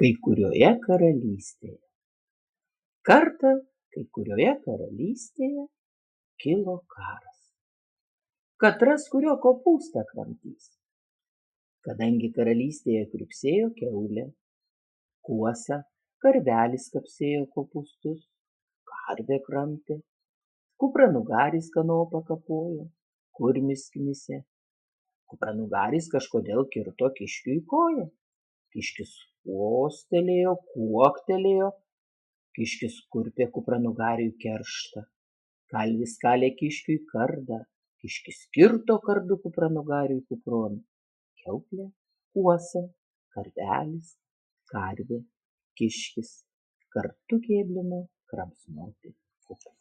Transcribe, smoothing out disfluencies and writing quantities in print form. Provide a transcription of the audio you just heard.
Kai kurioje karalystėje. Kartą kai kurioje karalystėje kilo karas. Katras kurio kopūstą kramtys. Kadangi karalystėje kriuksėjo kiaulė, kuosa, karvelis kapsėjo kopūstus, karvė kramtė, kupranugaris kanopą kapojo, kurmis knisė. Kupranugaris kažkodėl kirto kiškiui koją. Kiškis kostelėjo, kuoktelėjo, kiškis kurpė kupranugariui kerštą. Kalvis kalė kiškiui kardą, kiškis kirto kardu kupranugariui kupron. Kiauklė, kuosa, karvelis, karvė, kiškis kartu kėblino kramsnoti kuprą.